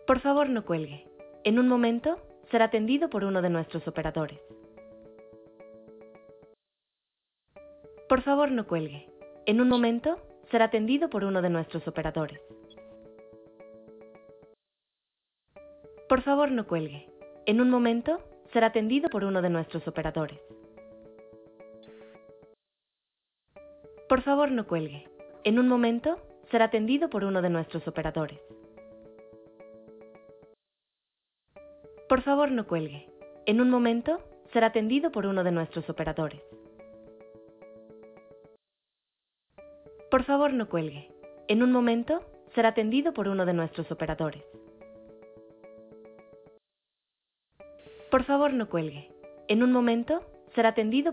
Por favor, no cuelgue. En un momento será atendido por uno de nuestros operadores. Por favor, no cuelgue. En un momento será atendido por uno de nuestros operadores. Por favor, no cuelgue. En un momento será atendido por uno de nuestros operadores. Por favor, no cuelgue. En un momento será atendido por uno de nuestros operadores. Por favor, no cuelgue. En un momento será atendido por uno de nuestros operadores. Por favor, no cuelgue. En un momento será atendido por uno de nuestros operadores. Por favor, no cuelgue. En un momento será atendido